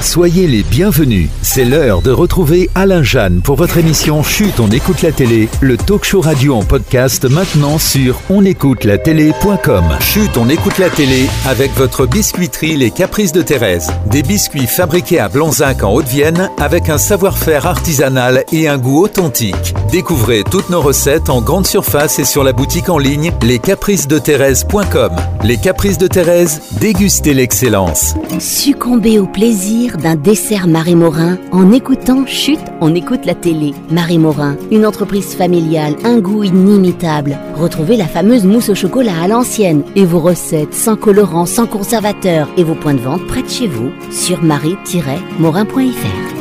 Soyez les bienvenus. C'est l'heure de retrouver Alain Jeanne pour votre émission Chut, on écoute la télé, le talk show radio en podcast maintenant sur onécoutelatélé.com. Chut, on écoute la télé avec votre biscuiterie Les Caprices de Thérèse. Des biscuits fabriqués à Blanzac en Haute-Vienne avec un savoir-faire artisanal et un goût authentique. Découvrez toutes nos recettes en grande surface et sur la boutique en ligne lescapricesdethérèse.com. Les Caprices de Thérèse, dégustez l'excellence. Succombez au plaisir d'un dessert Marie Morin en écoutant Chut, on écoute la télé. Marie Morin, une entreprise familiale, un goût inimitable. Retrouvez la fameuse mousse au chocolat à l'ancienne et vos recettes sans colorant, sans conservateur et vos points de vente près de chez vous sur marie-morin.fr.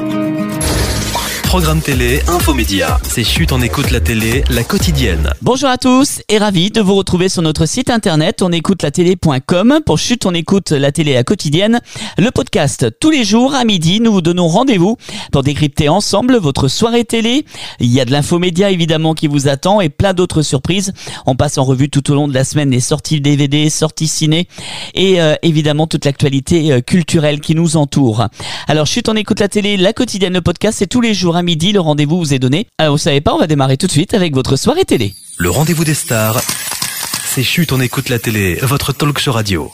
Programme télé, infomédia. C'est Chut, on écoute la télé, la quotidienne. Bonjour à tous et ravi de vous retrouver sur notre site internet onécoutelatélé.com pour Chut, on écoute la télé, la quotidienne. Le podcast tous les jours à midi, nous vous donnons rendez-vous pour décrypter ensemble votre soirée télé. Il y a de l'infomédia évidemment qui vous attend et plein d'autres surprises. On passe en revue tout au long de la semaine les sorties DVD, sorties ciné et évidemment toute l'actualité culturelle qui nous entoure. Alors Chut, on écoute la télé, la quotidienne, le podcast, c'est tous les jours à midi, le rendez-vous vous est donné. Alors vous savez pas, on va démarrer tout de suite avec votre soirée télé. Le rendez-vous des stars, c'est Chut, on écoute la télé, votre talk show radio.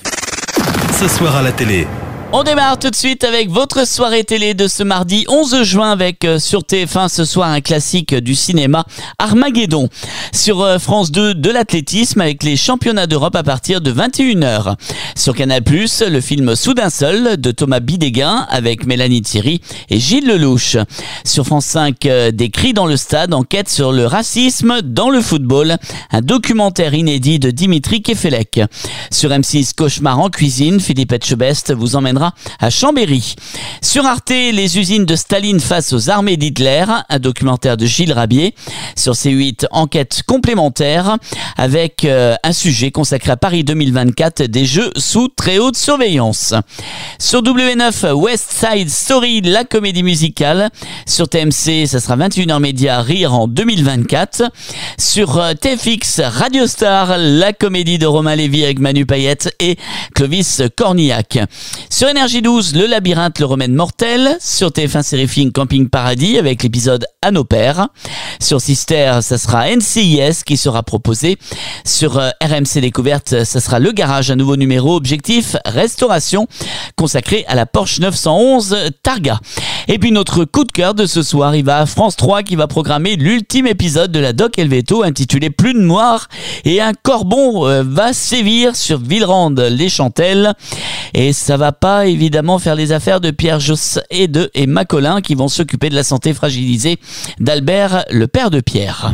Ce soir à la télé. On démarre tout de suite avec votre soirée télé de ce mardi 11 juin avec sur TF1 ce soir un classique du cinéma, Armageddon. Sur France 2, de l'athlétisme avec les championnats d'Europe à partir de 21h. Sur Canal+, le film Soudain seul de Thomas Bidéguin avec Mélanie Thierry et Gilles Lelouch. Sur France 5, des cris dans le stade, enquête sur le racisme dans le football, un documentaire inédit de Dimitri Kefelec. Sur M6, Cauchemar en cuisine, Philippe Etchebest vous emmènera à Chambéry. Sur Arte, les usines de Staline face aux armées d'Hitler, un documentaire de Gilles Rabier. Sur C8, enquête complémentaire avec un sujet consacré à Paris 2024, des jeux sous très haute surveillance. Sur W9, West Side Story, la comédie musicale. Sur TMC, ça sera 21h Média, Rire en 2024. Sur TFX, Radio Star, la comédie de Romain Lévy avec Manu Payette et Clovis Cornillac. Sur Énergie 12, Le Labyrinthe, le remède mortel. Sur TF1 Série Film, Camping Paradis avec l'épisode À nos pères. Sur Sister, ça sera NCIS qui sera proposé. Sur RMC Découverte, ça sera Le Garage, un nouveau numéro objectif restauration consacré à la Porsche 911 Targa. Et puis notre coup de cœur de ce soir, il va à France 3 qui va programmer l'ultime épisode de la Doc Helveto intitulé Plus de Noir et un corbon va sévir sur Villerande-les-Chantelles. Et ça va pas évidemment faire les affaires de Pierre Josse et de Emma Collin qui vont s'occuper de la santé fragilisée d'Albert, le père de Pierre.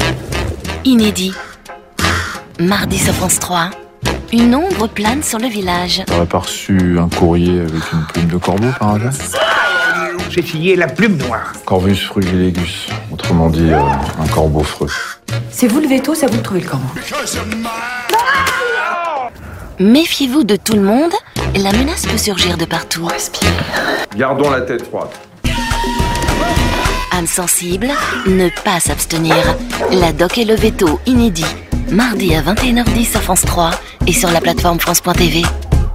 Inédit. Mardi sur France 3. Une ombre plane sur le village. T'aurais pas reçu un courrier avec une plume de corbeau par hasard? J'ai signé la plume noire. Corvus frugilegus, autrement dit un corbeau freux. C'est vous le veto, ça vous le trouvez le comment? Méfiez-vous de tout le monde, la menace peut surgir de partout. Respire. Gardons la tête froide. Âme sensible, ne pas s'abstenir. La Doc et le veto inédit. Mardi à 21h10 sur France 3 et sur la plateforme France.tv.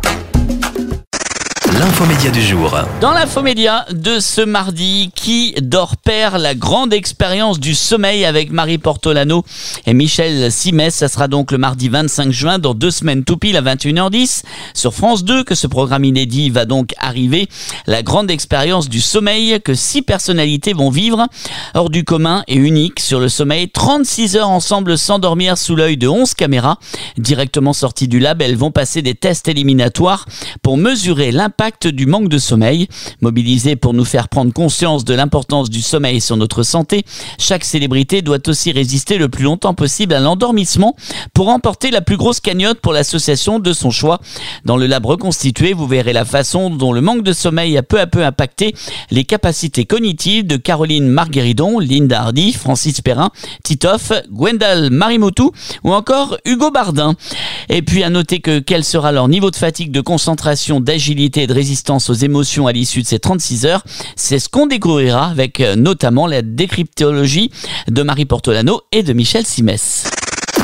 L'infomédia du jour. Dans l'infomédia de ce mardi, Qui dort perd, la grande expérience du sommeil avec Marie Portolano et Michel Simès. Ça sera donc le mardi 25 juin, dans 2 semaines tout pile à 21h10 sur France 2 que ce programme inédit va donc arriver. La grande expérience du sommeil que 6 personnalités vont vivre hors du commun et unique sur le sommeil. 36 heures ensemble sans dormir sous l'œil de 11 caméras directement sorties du lab. Elles vont passer des tests éliminatoires pour mesurer l'impact du manque de sommeil. Mobilisée pour nous faire prendre conscience de l'importance du sommeil sur notre santé, chaque célébrité doit aussi résister le plus longtemps possible à l'endormissement pour remporter la plus grosse cagnotte pour l'association de son choix. Dans le lab reconstitué, vous verrez la façon dont le manque de sommeil a peu à peu impacté les capacités cognitives de Caroline Margueridon, Linda Hardy, Francis Perrin, Titoff, Gwendal Marimotou ou encore Hugo Bardin. Et puis à noter que quel sera leur niveau de fatigue, de concentration, d'agilité et de résistance aux émotions à l'issue de ces 36 heures, c'est ce qu'on découvrira avec notamment la décryptologie de Marie Portolano et de Michel Simès.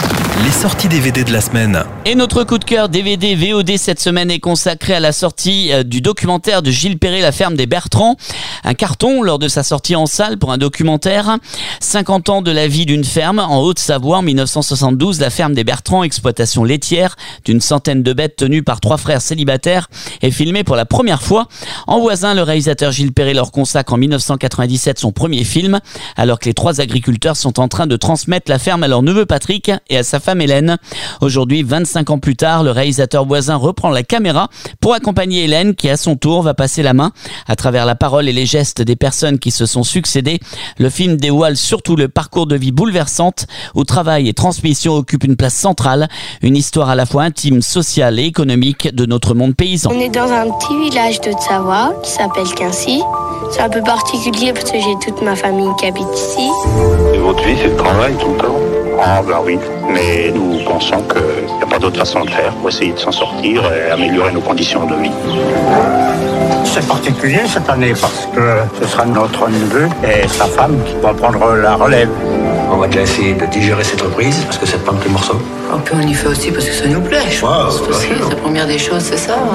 Les sorties DVD de la semaine. Et notre coup de cœur DVD VOD cette semaine est consacré à la sortie du documentaire de Gilles Perret, La ferme des Bertrands. Un carton lors de sa sortie en salle pour un documentaire. 50 ans de la vie d'une ferme en Haute-Savoie en 1972. La ferme des Bertrands, exploitation laitière d'une centaine de bêtes tenues par 3 frères célibataires, est filmée pour la première fois. En voisin, le réalisateur Gilles Perret leur consacre en 1997 son premier film, alors que les 3 agriculteurs sont en train de transmettre la ferme à leur neveu Patrick et à sa femme Hélène. Aujourd'hui, 25 ans plus tard, le réalisateur voisin reprend la caméra pour accompagner Hélène qui, à son tour, va passer la main à travers la parole et les gestes des personnes qui se sont succédées. Le film dévoile surtout le parcours de vie bouleversante où travail et transmission occupent une place centrale, une histoire à la fois intime, sociale et économique de notre monde paysan. On est dans un petit village de Haute-Savoie qui s'appelle Quincy. C'est un peu particulier parce que j'ai toute ma famille qui habite ici. Et votre vie, c'est le travail tout le temps? Ah ben oui, mais nous pensons qu'il n'y a pas d'autre façon de faire pour essayer de s'en sortir et améliorer nos conditions de vie. C'est particulier cette année parce que ce sera notre neveu et sa femme qui vont prendre la relève. On va essayer de digérer cette reprise parce que c'est pas un petit morceau. Et puis on y fait aussi parce que ça nous plaît, je pense. Aussi, la première des choses, c'est ça.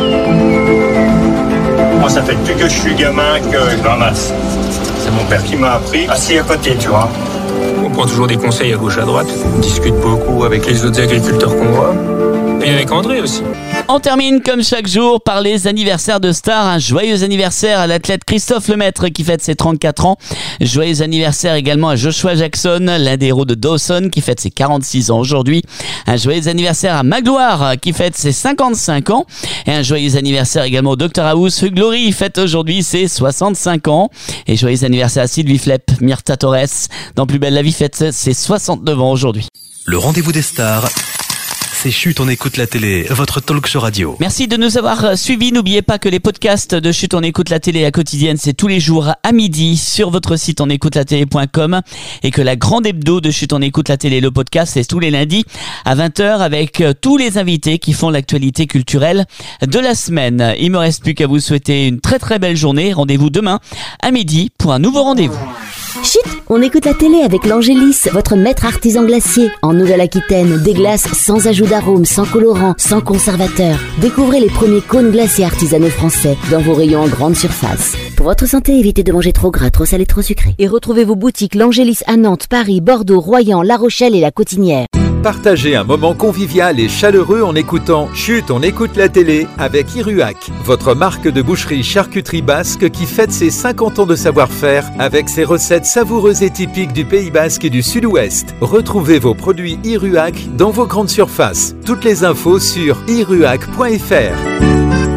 Moi, ça fait depuis que je suis gamin que je ramasse. C'est mon père qui m'a appris, assis à côté, tu vois. On prend toujours des conseils à gauche à droite. On discute beaucoup avec les autres agriculteurs qu'on voit. Et avec André aussi. On termine comme chaque jour par les anniversaires de stars. Un joyeux anniversaire à l'athlète Christophe Lemaître qui fête ses 34 ans. Joyeux anniversaire également à Joshua Jackson, l'un des héros de Dawson qui fête ses 46 ans aujourd'hui. Un joyeux anniversaire à Magloire qui fête ses 55 ans. Et un joyeux anniversaire également au Dr House. Hugh Laurie fête aujourd'hui ses 65 ans. Et joyeux anniversaire à Sylvie Flepp, Myrtha Torres. Dans Plus belle la vie fête ses 69 ans aujourd'hui. Le rendez-vous des stars. C'est Chut, on écoute la télé, votre talk show radio. Merci de nous avoir suivis. N'oubliez pas que les podcasts de Chut, on écoute la télé à quotidienne, c'est tous les jours à midi sur votre site onécoutelatélé.com et que la grande hebdo de Chut, on écoute la télé, le podcast, c'est tous les lundis à 20h avec tous les invités qui font l'actualité culturelle de la semaine. Il me reste plus qu'à vous souhaiter une très très belle journée. Rendez-vous demain à midi pour un nouveau rendez-vous. Chut, on écoute la télé avec l'Angélis, votre maître artisan glacier. En Nouvelle-Aquitaine, des glaces sans ajout d'arôme, sans colorant, sans conservateur. Découvrez les premiers cônes glacés artisanaux français dans vos rayons en grande surface. Pour votre santé, évitez de manger trop gras, trop salé, trop sucré. Et retrouvez vos boutiques l'Angélis à Nantes, Paris, Bordeaux, Royan, La Rochelle et La Cotinière. Partagez un moment convivial et chaleureux en écoutant Chut, on écoute la télé avec Iruhac, votre marque de boucherie charcuterie basque qui fête ses 50 ans de savoir-faire avec ses recettes savoureuses et typiques du Pays Basque et du Sud-Ouest. Retrouvez vos produits Iruhac dans vos grandes surfaces. Toutes les infos sur iruhac.fr.